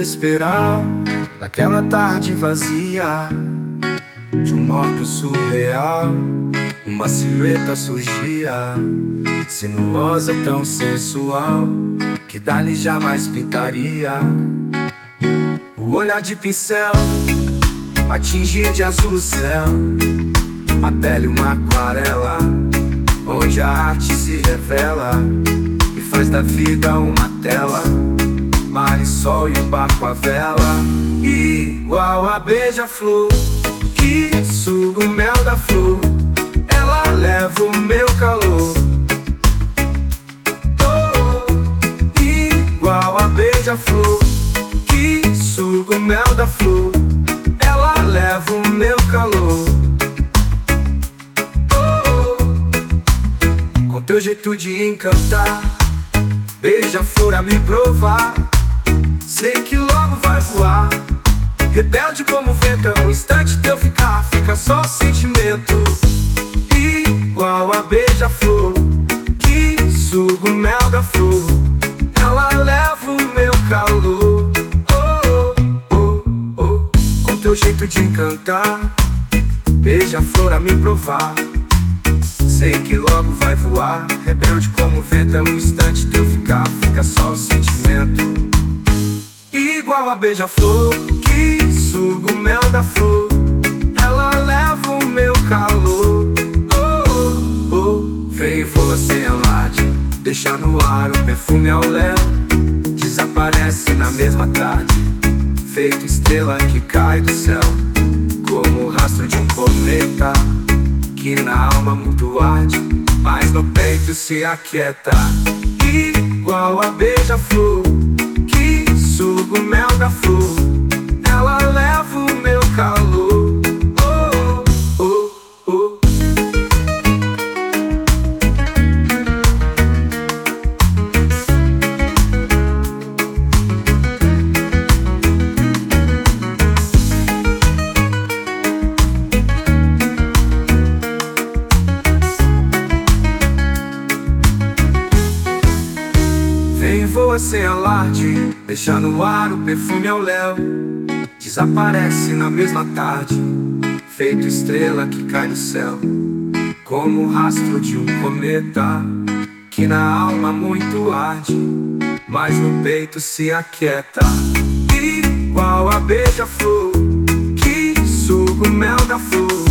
desesperar naquela tarde vazia. De um modo surreal, uma silhueta surgia, sinuosa, tão sensual, que dali jamais pintaria. O olhar de pincel atingia de azul o céu, a pele uma aquarela, onde a arte se revela e faz da vida uma tela. Mar e sol e o barco a vela, igual a beija-flor que suga o mel da flor. Ela leva o meu calor. Oh, igual a beija-flor que suga o mel da flor. Ela leva o meu calor. Oh, com teu jeito de encantar, beija-flor a me provar. Sei que logo vai voar, rebelde como o vento. É um instante teu ficar, fica só sentimento. Igual a beija-flor que suga o mel da flor. Ela leva o meu calor. Oh, oh, oh. Com teu jeito de encantar, beija-flor a me provar. Sei que logo vai voar, rebelde como o vento. É um instante teu ficar, fica só o sentimento. Igual a beija-flor que suga o mel da flor. Ela leva o meu calor. Oh, oh, oh. Vem e voa sem alarde, deixa no ar o perfume ao léu. Desaparece na mesma tarde, feito estrela que cai do céu, como o rastro de um cometa, que na alma muito arde, mas no peito se aquieta. Igual a beija-flor que suga o mel da flor. Ela leva o meu calor. Oh, oh, oh. Vem e voa sem alarde, deixa no ar o perfume ao léu. Desaparece na mesma tarde, feito estrela que cai do céu, como o rastro de um cometa, que na alma muito arde, mas no peito se aquieta. Igual a beija-flor que suga o mel da flor.